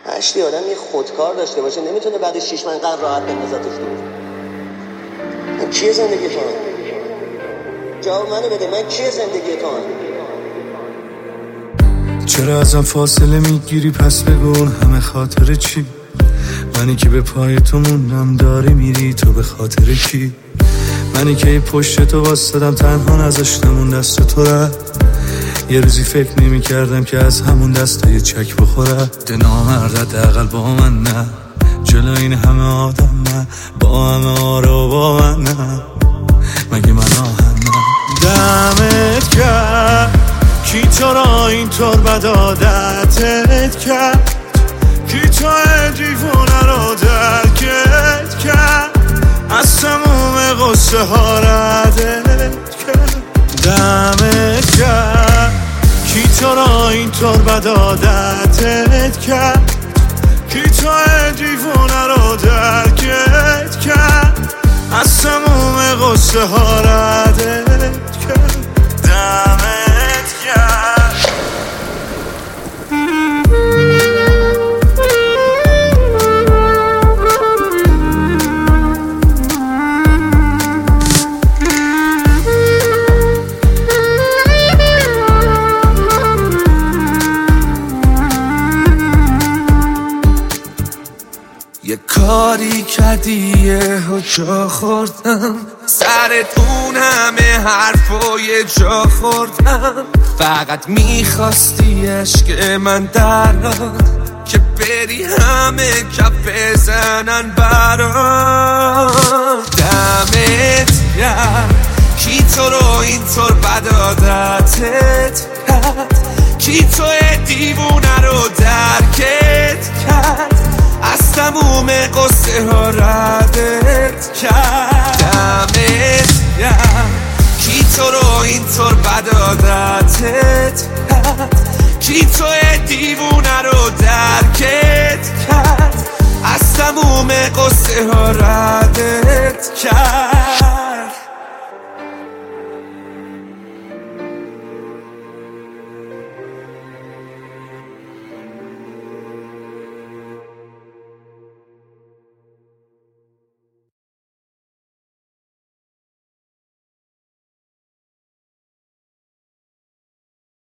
هشتی آدم یه خودکار داشته باشه نمیتونه بعد 6 ماه قرار راحت بندازتش دور. من کیه زندگی تو هم؟ جواب منو بده، من کیه زندگی تو هم؟ چرا ازم فاصله میگیری پس بگو همه خاطر چی؟ منی که به پای تو موندم داری میری تو به خاطر کی؟ منی که پشت تو واسدم تنها نذاشتم اون دست تو رد. یه روزی فکر نمی کردم که از همون دست یه چک بخوره. ده نامرد حداقل با من نه، جلو این همه آدم نه، با همه آره و با من نه، مگه من آهن نه. دمت کرد کی تو را اینطور بد عادتت کرد، کی تو دیوونه رو درکت کرد، از تموم قصه ها ردت کرد. دمت کرد کی تو را اینطور بد عادتت کرد، کی تو دیوونه رو درکت کرد، از تموم قصه ها ردت کرد. دمت کرد. یه کاری کردی یه جا خوردم، سرت اون همه حرفای جا خوردم، فقط میخواستی عشق من دراد که بری همه کف بزنن برام. دمت گرم کی تو رو اینطور بد عادتت کرد، کی تو دیوونه رو درکت کرد، از تموم قصه ها ردت کرد. دمت گرم کی تو رو اینطور بد عادتت کرد، کی تو دیوونه رو درکت کرد، از تموم قصه ها ردت کرد.